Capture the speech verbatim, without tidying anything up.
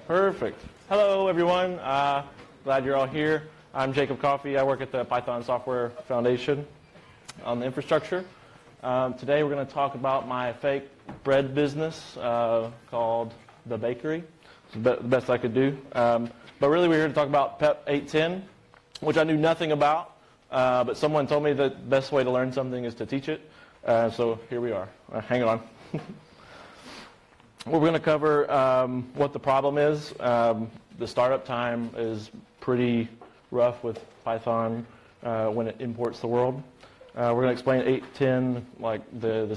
Perfect. Hello, everyone. Uh, glad you're all here. I'm Jacob Coffey. I work at the Python Software Foundation on the infrastructure. Um, today we're going to talk about my fake bread business uh, called The Bakery. It's the best I could do. Um, but really we're here to talk about P E P eight ten, which I knew nothing about. Uh, but someone told me that the best way to learn something is to teach it. Uh, so here we are. Uh, hang on. We're going to cover um, what the problem is. Um, the startup time is pretty rough with Python uh, when it imports the world. Uh, we're going to explain eight ten, like the, the